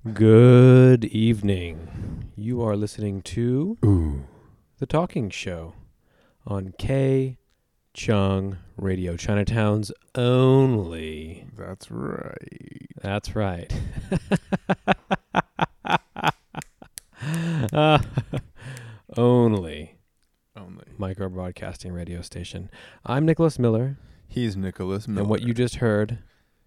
Good evening. You are listening to The Talking Show on K Chung Radio, Chinatown's only. That's right. That's right. uh, only micro broadcasting radio station. I'm Nicholas Miller. He's Nicholas Miller. And what you just heard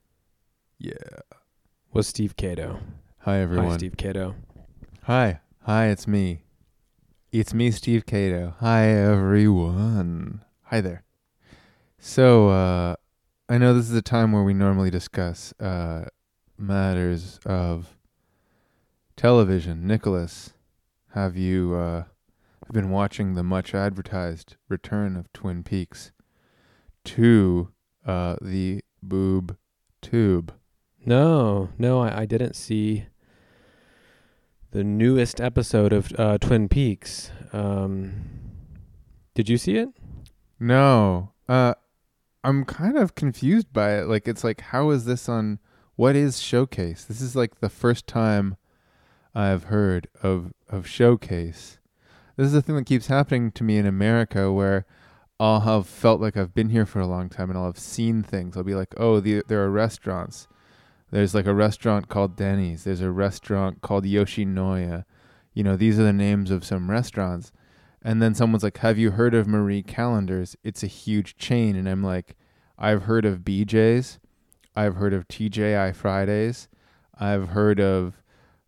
was Steve Cato. Hi, everyone. Hi, Steve Cato. Hi, it's me. It's me, Steve Cato. Hi, everyone. Hi there. So, I know this is a time where we normally discuss matters of television. Nicholas, have you been watching the much advertised return of Twin Peaks to the boob tube? No, I didn't see the newest episode of Twin Peaks. Did you see it? No. I'm kind of confused by it. Like, it's like, how is this on, what is Showcase? This is like the first time I've heard of Showcase. This is the thing that keeps happening to me in America, where I'll have felt like I've been here for a long time and I'll have seen things. I'll be like, oh, there are restaurants. There's like a restaurant called Denny's. There's a restaurant called Yoshinoya. You know, these are the names of some restaurants. And then someone's like, have you heard of Marie Callender's? It's a huge chain. And I'm like, I've heard of BJ's. I've heard of TJI Fridays. I've heard of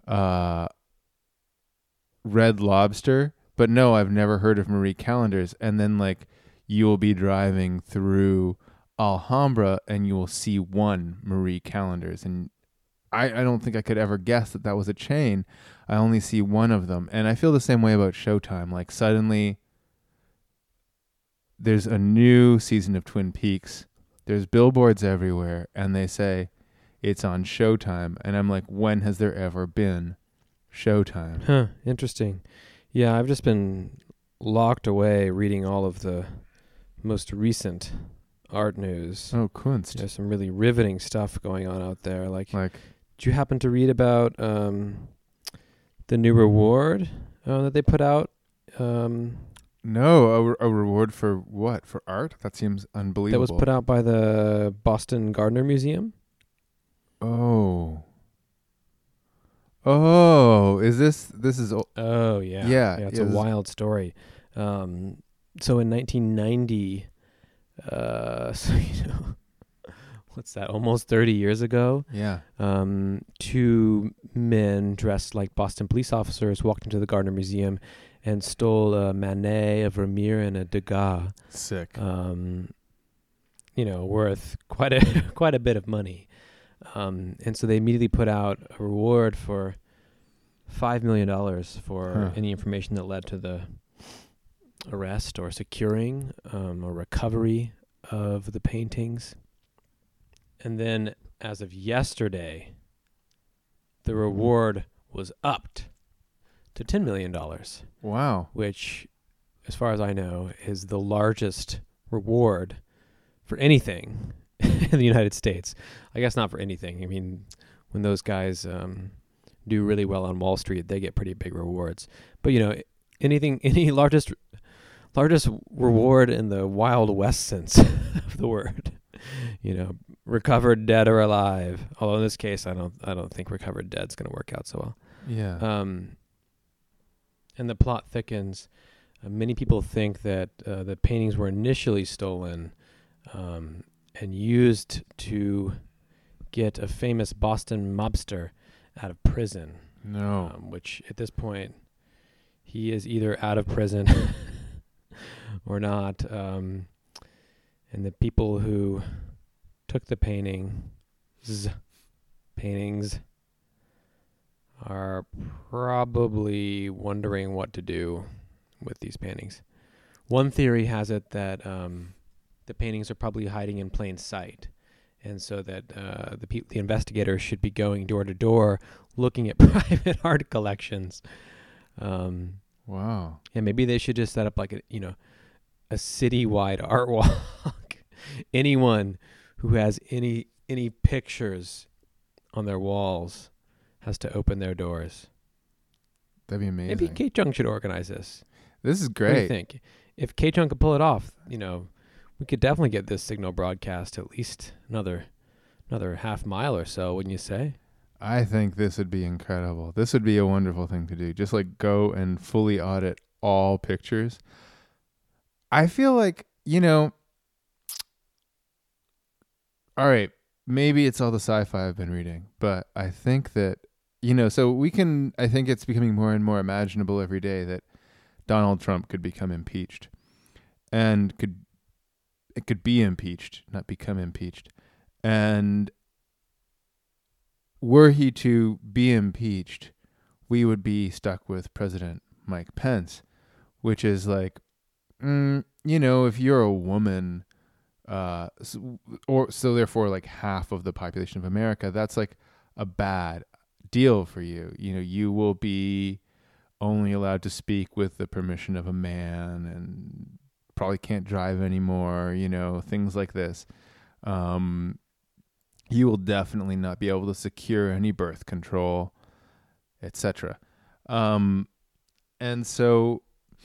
Red Lobster. But no, I've never heard of Marie Callender's. And then like, you'll be driving through Alhambra and you will see one Marie Callender's, and I don't think I could ever guess that was a chain. I only see one of them, and I feel the same way about Showtime. Like, suddenly there's a new season of Twin Peaks, there's billboards everywhere, and they say it's on Showtime, and I'm like, when has there ever been Showtime? Huh, interesting. Yeah, I've just been locked away reading all of the most recent art news. Oh, Kunst. There's some really riveting stuff going on out there. Like, do you happen to read about the new reward that they put out? No, a reward for what? For art? That seems unbelievable. That was put out by the Boston Gardner Museum. Oh, is this is... Oh, yeah. Yeah, it's a wild story. So in 1990... so, what's that? Almost 30 years ago. Yeah. Two men dressed like Boston police officers walked into the Gardner Museum and stole a Manet, a Vermeer, and a Degas. Sick. Worth quite a bit of money. And so they immediately put out a reward for $5 million for any information that led to the arrest or securing or recovery of the paintings. And then as of yesterday, the reward was upped to $10 million. Wow. Which, as far as I know, is the largest reward for anything in the United States. I guess not for anything. I mean, when those guys do really well on Wall Street, they get pretty big rewards. But, any largest reward in the Wild West sense of the word, recovered dead or alive. Although in this case, I don't think recovered dead's going to work out so well. Yeah. And the plot thickens. Many people think that the paintings were initially stolen and used to get a famous Boston mobster out of prison. No. Which at this point, he is either out of prison or not. And the people who took the paintings are probably wondering what to do with these paintings. One theory has it that the paintings are probably hiding in plain sight, and so that the investigators should be going door to door looking at private art collections. Wow. And maybe they should just set up like a citywide art walk. Anyone who has any pictures on their walls has to open their doors. That'd be amazing. Maybe K-Chung should organize this. This is What do you great. think? If K-Chung could pull it off, we could definitely get this signal broadcast at least another half mile or so, wouldn't you say? I think this would be incredible. This would be a wonderful thing to do. Just like go and fully audit all pictures. I feel like, all right, maybe it's all the sci-fi I've been reading, but I think that, I think it's becoming more and more imaginable every day that Donald Trump could become impeached and it could be impeached, not become impeached. And were he to be impeached, we would be stuck with President Mike Pence, which is like, if you're a woman, so therefore like half of the population of America, that's like a bad deal for you. You will be only allowed to speak with the permission of a man and probably can't drive anymore, things like this. You will definitely not be able to secure any birth control, etc. And so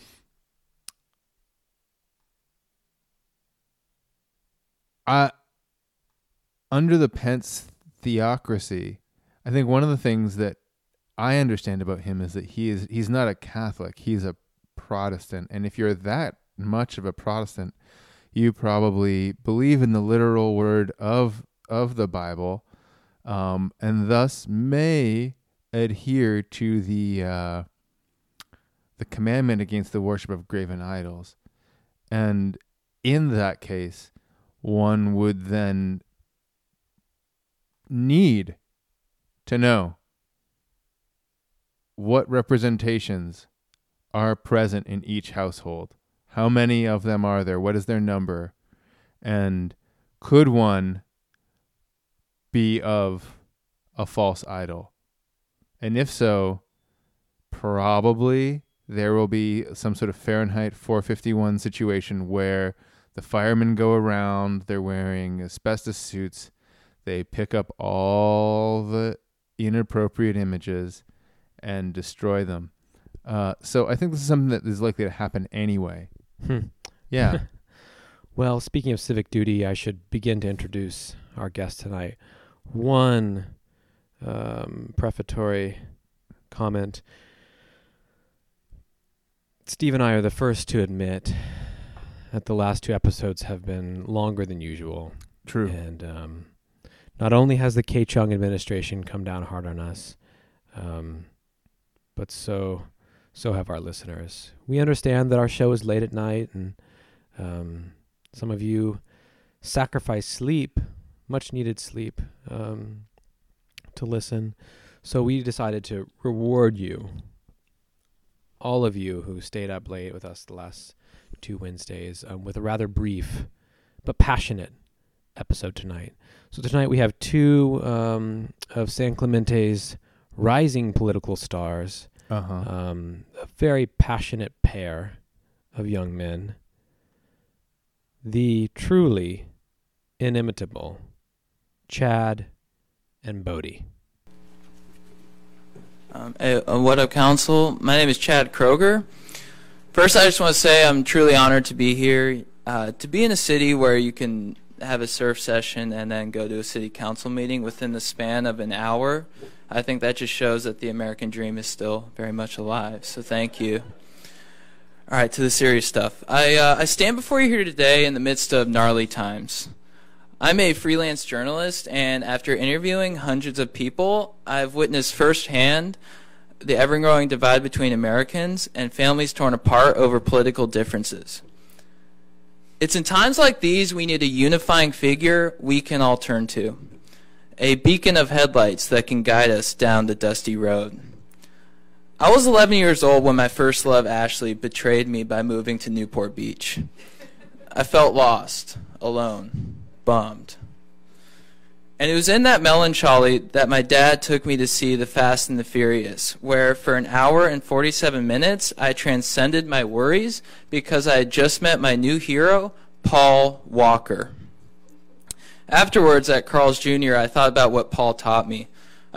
under the Pence theocracy, I think one of the things that I understand about him is that he's not a Catholic, he's a Protestant. And if you're that much of a Protestant, you probably believe in the literal word of the Bible, and thus may adhere to the commandment against the worship of graven idols. And in that case, one would then need to know what representations are present in each household. How many of them are there? What is their number? And could one be of a false idol? And if so, probably there will be some sort of Fahrenheit 451 situation where the firemen go around, they're wearing asbestos suits, they pick up all the inappropriate images and destroy them. So I think this is something that is likely to happen anyway. Yeah. Well, speaking of civic duty, I should begin to introduce our guest tonight. One prefatory comment. Steve and I are the first to admit that the last two episodes have been longer than usual. True. And not only has the K-Chung administration come down hard on us, but so have our listeners. We understand that our show is late at night, and some of you sacrifice sleep, much needed sleep, to listen. So we decided to reward you, all of you who stayed up late with us the last 2 Wednesdays, with a rather brief but passionate episode tonight. So tonight we have two of San Clemente's rising political stars, a very passionate pair of young men, the truly inimitable Chad and Bodie. What up, Council? My name is Chad Kroger. First, I just want to say I'm truly honored to be here, to be in a city where you can have a surf session and then go to a city council meeting within the span of an hour. I think that just shows that the American dream is still very much alive, so thank you. All right, to the serious stuff. I stand before you here today in the midst of gnarly times. I'm a freelance journalist, and after interviewing hundreds of people, I've witnessed firsthand the ever-growing divide between Americans and families torn apart over political differences. It's in times like these we need a unifying figure we can all turn to, a beacon of headlights that can guide us down the dusty road. I was 11 years old when my first love, Ashley, betrayed me by moving to Newport Beach. I felt lost, alone, bummed. And it was in that melancholy that my dad took me to see The Fast and the Furious, where for an hour and 47 minutes I transcended my worries because I had just met my new hero, Paul Walker. Afterwards at Carl's Jr., I thought about what Paul taught me.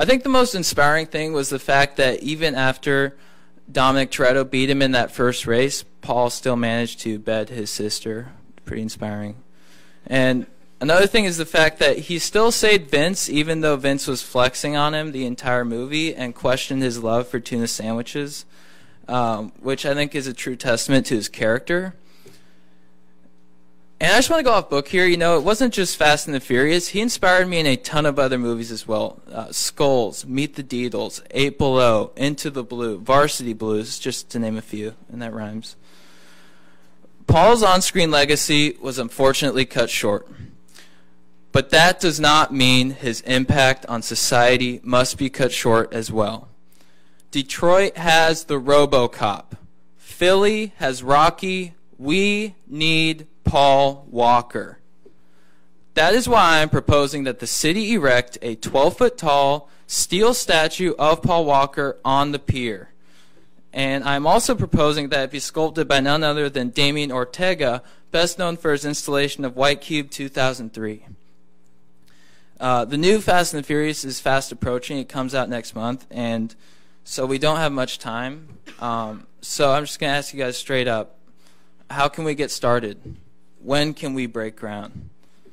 I think the most inspiring thing was the fact that even after Dominic Toretto beat him in that first race, Paul still managed to bet his sister. Pretty inspiring. And another thing is the fact that he still saved Vince, even though Vince was flexing on him the entire movie and questioned his love for tuna sandwiches, which I think is a true testament to his character. And I just want to go off book here. You know, it wasn't just Fast and the Furious. He inspired me in a ton of other movies as well. Skulls, Meet the Deedles, Eight Below, Into the Blue, Varsity Blues, just to name a few, and that rhymes. Paul's on-screen legacy was unfortunately cut short. But that does not mean his impact on society must be cut short as well. Detroit has the RoboCop. Philly has Rocky. We need Paul Walker. That is why I'm proposing that the city erect a 12-foot tall steel statue of Paul Walker on the pier. And I'm also proposing that it be sculpted by none other than Damien Ortega, best known for his installation of White Cube 2003. The new Fast and the Furious is fast approaching. It comes out next month, and so we don't have much time. So I'm just going to ask you guys straight up, how can we get started? When can we break ground?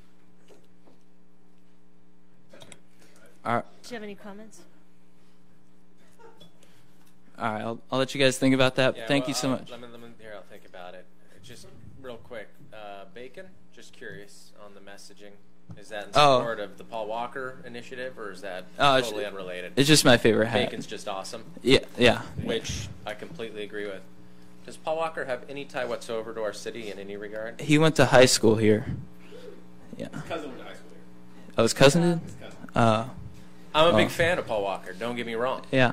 Do you have any comments? All right, I'll let you guys think about that. Yeah, Thank you so much. Let me here. I'll think about it. Just real quick, Bacon. Just curious on the messaging. Is that in support of the Paul Walker initiative, or is that totally unrelated? It's just my favorite hat. Bacon's just awesome. Yeah. Which I completely agree with. Does Paul Walker have any tie whatsoever to our city in any regard? He went to high school here. Yeah. His cousin went to high school here. Oh, his cousin did? His cousin. I'm a big fan of Paul Walker. Don't get me wrong. Yeah.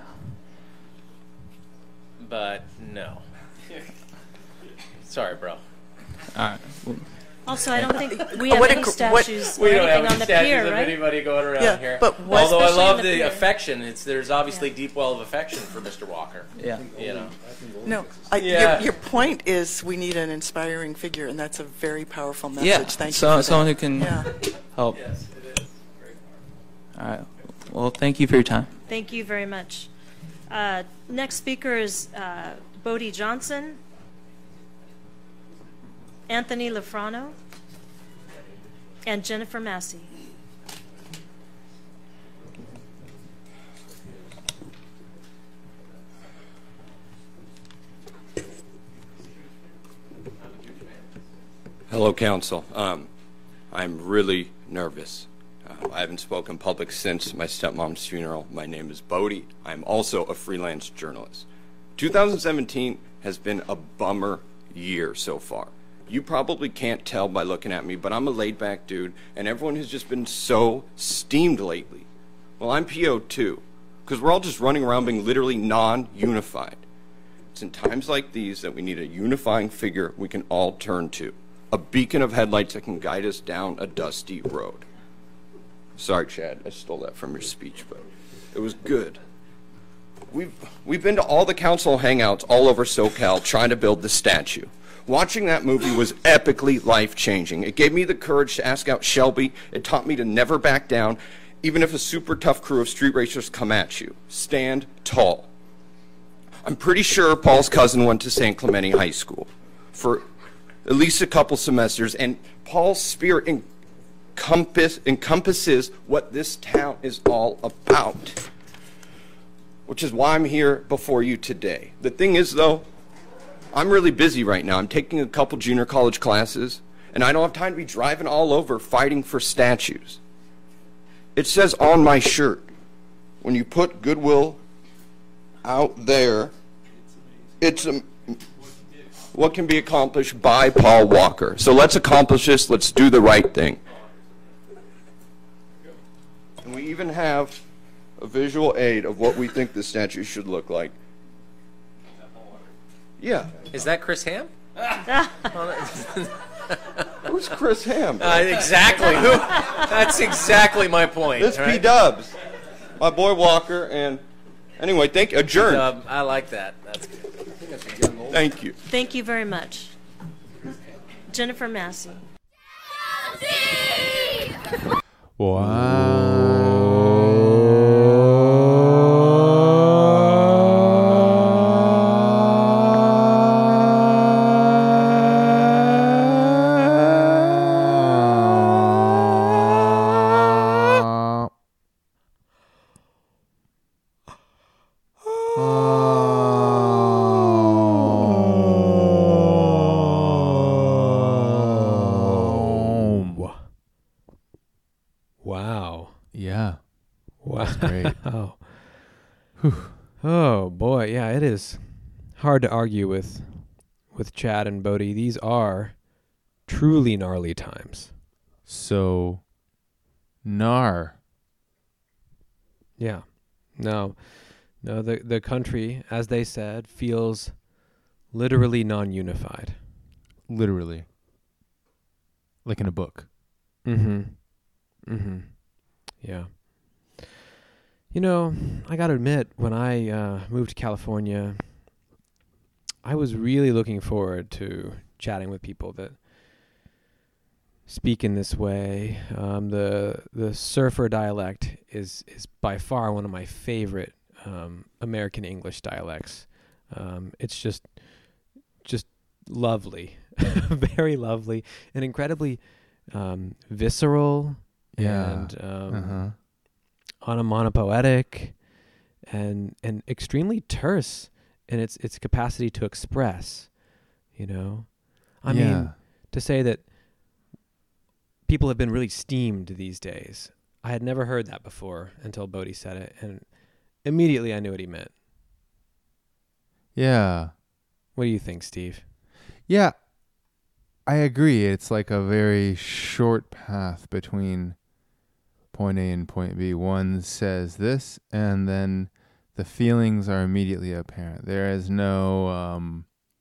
But no. Sorry, bro. All right. Also, I don't think we have any statues or We don't have anything any on the statues pier, of right? anybody going around Yeah, here. but what- although I Especially love on the the pier. affection, there's obviously deep well of affection for Mr. Walker. Yeah. You know. No, Yeah. your point is we need an inspiring figure, and that's a very powerful message. Yeah. Thank you. So, for someone that. who can Yeah. help. Yes, it is. Very All right. Well, thank you for your time. Thank you very much. Next speaker is Bodie Johnson, Anthony Lafrano, and Jennifer Massey. Hello, Council. I'm really nervous. I haven't spoken public since my stepmom's funeral. My name is Bodie. I'm also a freelance journalist. 2017 has been a bummer year so far. You probably can't tell by looking at me, but I'm a laid-back dude, and everyone has just been so steamed lately. Well, I'm PO too, because we're all just running around being literally non-unified. It's in times like these that we need a unifying figure we can all turn to, a beacon of headlights that can guide us down a dusty road. Sorry, Chad, I stole that from your speech, but it was good. We've been to all the council hangouts all over SoCal trying to build the statue. Watching that movie was epically life-changing. It gave me the courage to ask out Shelby. It taught me to never back down, even if a super tough crew of street racers come at you. Stand tall. I'm pretty sure Paul's cousin went to San Clemente High School for at least a couple semesters, and Paul's spirit encompasses what this town is all about, which is why I'm here before you today. The thing is, though, I'm really busy right now. I'm taking a couple junior college classes, and I don't have time to be driving all over fighting for statues. It says on my shirt, when you put goodwill out there, it's what can be accomplished by Paul Walker. So let's accomplish this. Let's do the right thing. And we even have a visual aid of what we think the statue should look like. Yeah. Is that Chris Ham? Who's Chris Ham? Exactly. That's exactly my point. This right? P-Dubs. My boy Walker. And anyway, adjourn. I like that. That's good. Thank you. Thank you very much. Jennifer Massey. Wow. Yeah. Wow. That's great. Oh boy, yeah, it is hard to argue with Chad and Bodhi. These are truly gnarly times. So, gnar. Yeah. No, the country, as they said, feels literally non-unified. Literally. Like in a book. Yeah. You know, I got to admit, when I moved to California, I was really looking forward to chatting with people that speak in this way. The surfer dialect is by far one of my favorite American English dialects. It's just lovely, very lovely, and incredibly visceral and onomatopoetic and extremely terse in its capacity to express. You know, I mean, to say that people have been really steamed these days. I had never heard that before until Bodhi said it, and immediately I knew what he meant. Yeah. What do you think, Steve? Yeah, I agree. It's like a very short path between point A and point B. One says this, and then the feelings are immediately apparent. There is no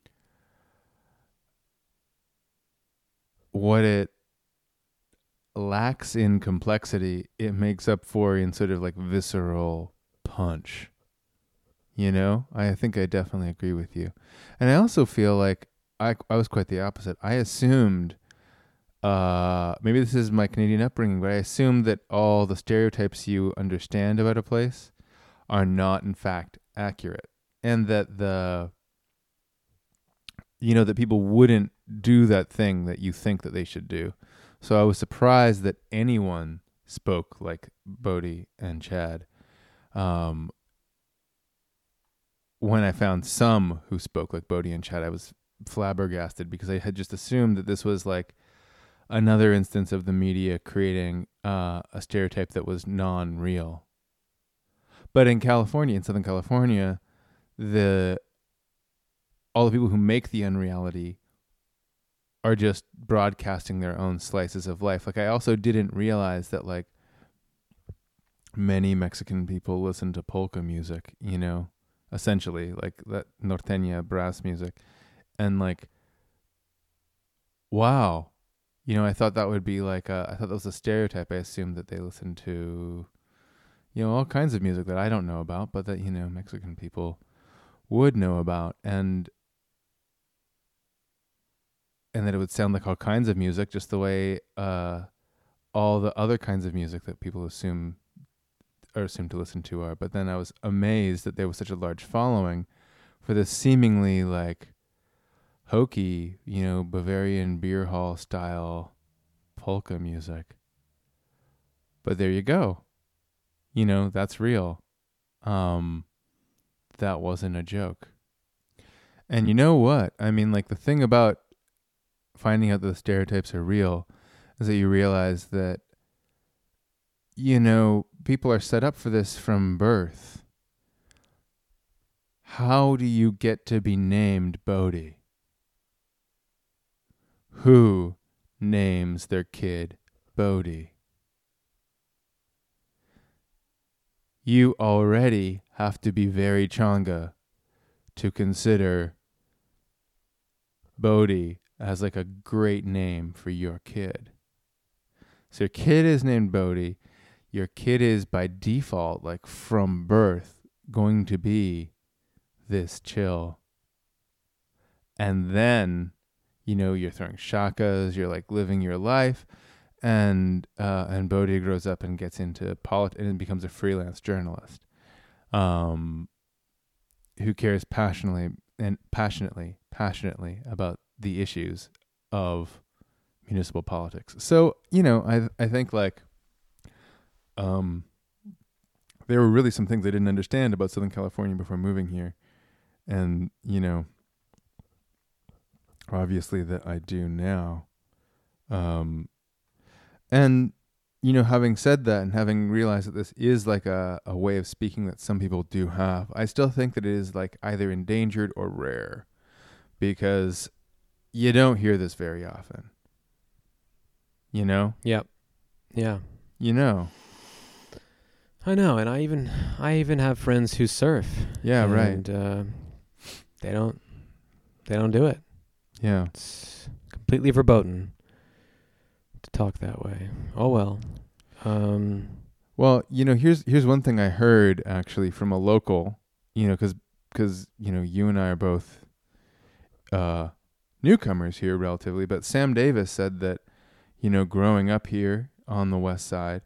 what it lacks in complexity, it makes up for in sort of like visceral punch. You know, I think I definitely agree with you. And I also feel like I was quite the opposite. I assumed, maybe this is my Canadian upbringing, but I assumed that all the stereotypes you understand about a place are not in fact accurate. And that that people wouldn't do that thing that you think that they should do. So I was surprised that anyone spoke like Bodhi and Chad. When I found some who spoke like Bodhi and Chad, I was flabbergasted because I had just assumed that this was like another instance of the media creating a stereotype that was non-real. But in California, in Southern California, all the people who make the unreality are just broadcasting their own slices of life. Like, I also didn't realize that, like, many Mexican people listen to polka music, you know, essentially, like that norteña brass music. And, like, wow. You know, I thought that would be like I thought that was a stereotype. I assumed that they listened to, you know, all kinds of music that I don't know about, but that, you know, Mexican people would know about. And that it would sound like all kinds of music, just the way all the other kinds of music that people assume to listen to are. But then I was amazed that there was such a large following for this seemingly like hokey, you know, Bavarian beer hall style polka music. But there you go. You know, that's real. That wasn't a joke. And you know what? I mean, like, the thing about finding out that the stereotypes are real is that you realize that, you know, people are set up for this from birth. How do you get to be named Bodhi? Who names their kid Bodhi? You already have to be very Changa to consider Bodhi as like a great name for your kid. So your kid is named Bodhi. Your kid is by default, like from birth, going to be this chill. And then, you know, you're throwing shakas, you're like living your life, and Bodhi grows up and gets into politics and becomes a freelance journalist, who cares passionately about the issues of municipal politics. So, you know, I think like there were really some things I didn't understand about Southern California before moving here. And, you know, obviously that I do now. And, having said that and having realized that this is like a way of speaking that some people do have, I still think that it is like either endangered or rare, because you don't hear this very often. Yep. Yeah. I know, and I even have friends who surf. Yeah, right. And they don't do it. Yeah. It's completely verboten to talk that way. Oh well. Well, here's one thing I heard actually from a local, because you and I are both newcomers here relatively, but Sam Davis said that, growing up here on the west side,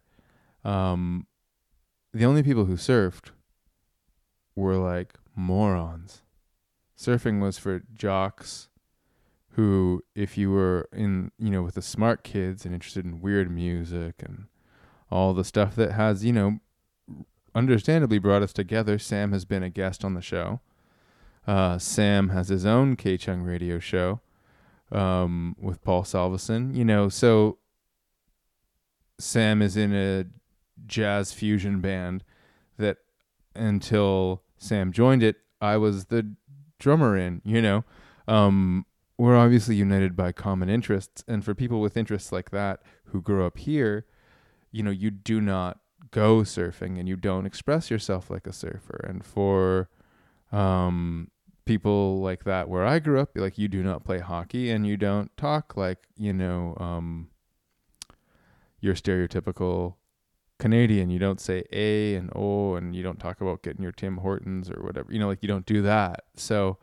the only people who surfed were like morons. Surfing was for jocks who, if you were in, with the smart kids and interested in weird music and all the stuff that has, understandably brought us together. Sam has been a guest on the show. Sam has his own K-Chung radio show with Paul Salveson. So Sam is in a jazz fusion band that until Sam joined it, I was the drummer in, we're obviously united by common interests. And for people with interests like that who grow up here, you do not go surfing and you don't express yourself like a surfer. And for people like that where I grew up, like, you do not play hockey and you don't talk like, your stereotypical Canadian. You don't say A and O, and you don't talk about getting your Tim Hortons or whatever. You don't do that. So,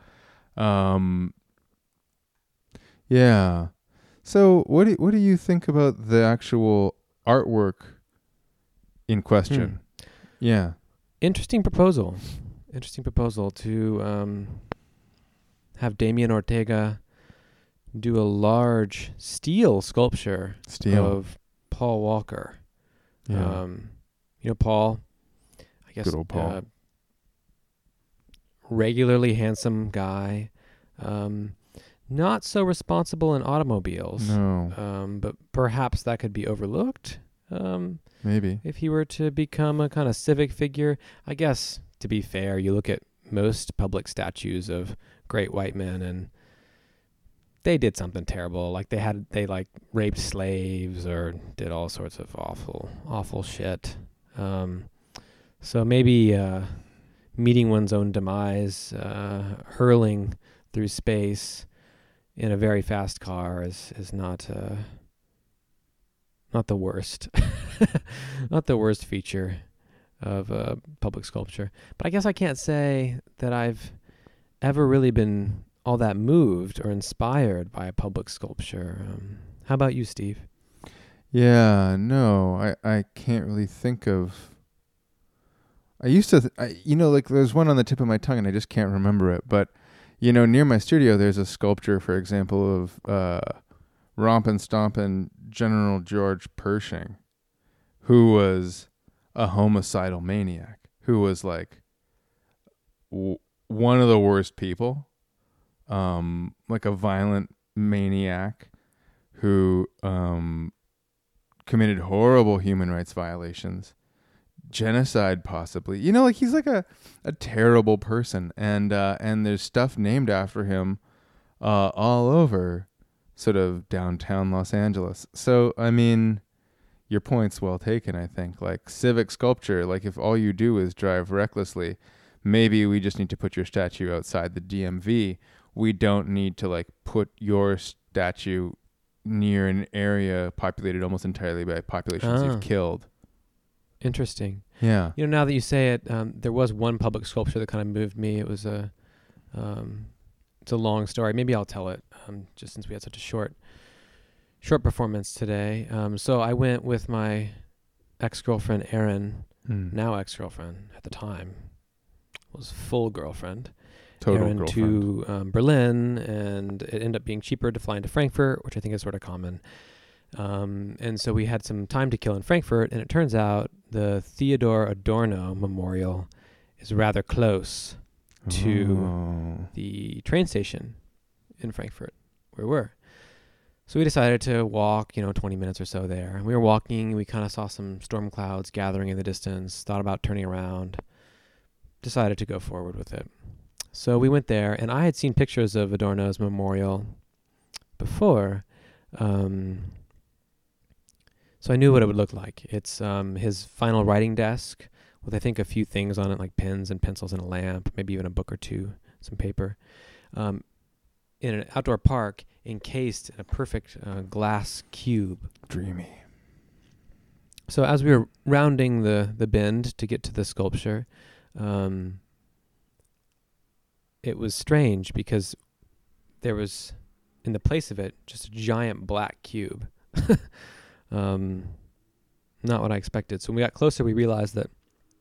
yeah. So what do you think about the actual artwork in question? Yeah. Interesting proposal to have Damien Ortega do a large steel sculpture of Paul Walker. Yeah. Paul, I guess, good old Paul. Regularly handsome guy, not so responsible in automobiles. No. But perhaps that could be overlooked. Maybe. If he were to become a kind of civic figure. I guess, to be fair, you look at most public statues of great white men and they did something terrible. Like they raped slaves or did all sorts of awful shit. So maybe meeting one's own demise, hurling through space in a very fast car is not the worst, not the worst feature of public sculpture. But I guess I can't say that I've ever really been all that moved or inspired by a public sculpture. How about you, Steve? Yeah, no, I can't really think of. I used to, there's one on the tip of my tongue and I just can't remember it. But, near my studio, there's a sculpture, for example, of Rompin' Stompin' General George Pershing, who was a homicidal maniac, who was like one of the worst people. Like a violent maniac who committed horrible human rights violations, genocide possibly. He's like a terrible person, and there's stuff named after him all over sort of downtown Los Angeles. So, I mean, your point's well taken, I think. Like civic sculpture, like if all you do is drive recklessly, maybe we just need to put your statue outside the DMV. We don't need to put your statue near an area populated almost entirely by populations you've killed. Interesting. Yeah. Now that you say it, there was one public sculpture that kind of moved me. It was it's a long story. Maybe I'll tell it, just since we had such a short performance today. So I went with my ex-girlfriend Erin, now ex-girlfriend at the time, was full girlfriend. Total Erin girlfriend. to Berlin, and it ended up being cheaper to fly into Frankfurt, which I think is sort of common. And so we had some time to kill in Frankfurt, and it turns out the Theodor Adorno Memorial is rather close to the train station in Frankfurt where we were. So we decided to walk, 20 minutes or so there. We were walking. We kind of saw some storm clouds gathering in the distance, thought about turning around, decided to go forward with it. So we went there, and I had seen pictures of Adorno's memorial before. So I knew what it would look like. It's his final writing desk with, I think, a few things on it, like pens and pencils and a lamp, maybe even a book or two, some paper, in an outdoor park encased in a perfect glass cube. Dreamy. So as we were rounding the bend to get to the sculpture, it was strange because there was, in the place of it, just a giant black cube. Not what I expected. So when we got closer, we realized that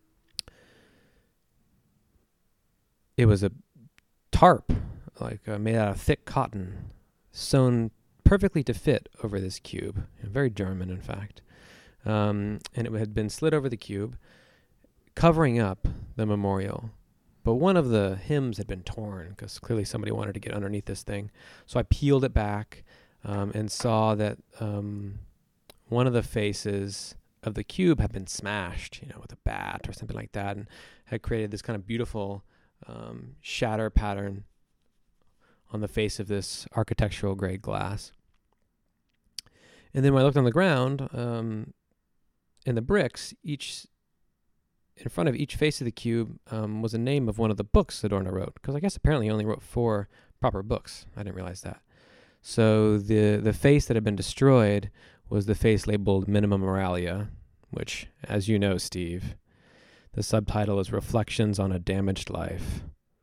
it was a tarp, made out of thick cotton, sewn perfectly to fit over this cube. Very German, in fact. And it had been slid over the cube, covering up the memorial. But one of the hymns had been torn because clearly somebody wanted to get underneath this thing. So I peeled it back and saw that one of the faces of the cube had been smashed, with a bat or something like that, and had created this kind of beautiful shatter pattern on the face of this architectural grade glass. And then when I looked on the ground, in the bricks, in front of each face of the cube was a name of one of the books Adorno wrote, because I guess apparently he only wrote 4 proper books. I didn't realize that. So the face that had been destroyed was the face labeled Minima Moralia, which, as you know, Steve, the subtitle is Reflections on a Damaged Life.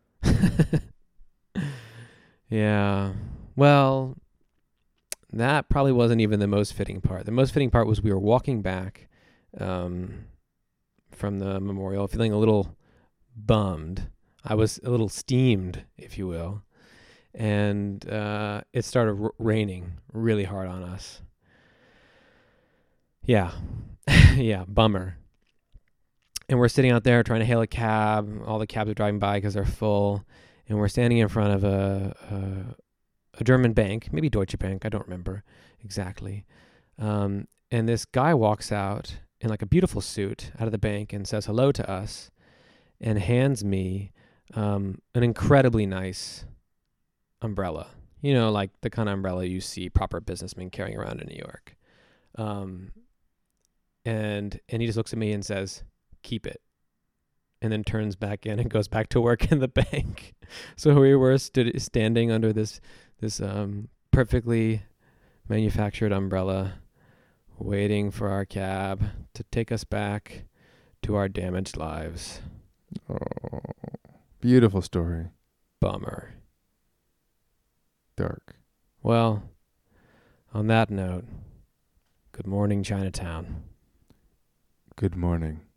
Yeah. Well, that probably wasn't even the most fitting part. The most fitting part was we were walking back from the memorial, feeling a little bummed. I was a little steamed, if you will. And it started raining really hard on us. Yeah. Yeah, bummer. And we're sitting out there trying to hail a cab. All the cabs are driving by because they're full. And we're standing in front of a German bank, maybe Deutsche Bank, I don't remember exactly. And this guy walks out in like a beautiful suit out of the bank and says hello to us and hands me an incredibly nice umbrella. Like the kind of umbrella you see proper businessmen carrying around in New York. And he just looks at me and says, "Keep it." And then turns back in and goes back to work in the bank. So we were standing under this perfectly manufactured umbrella, waiting for our cab to take us back to our damaged lives. Oh, beautiful story. Bummer. Dark. Well, on that note, good morning, Chinatown. Good morning.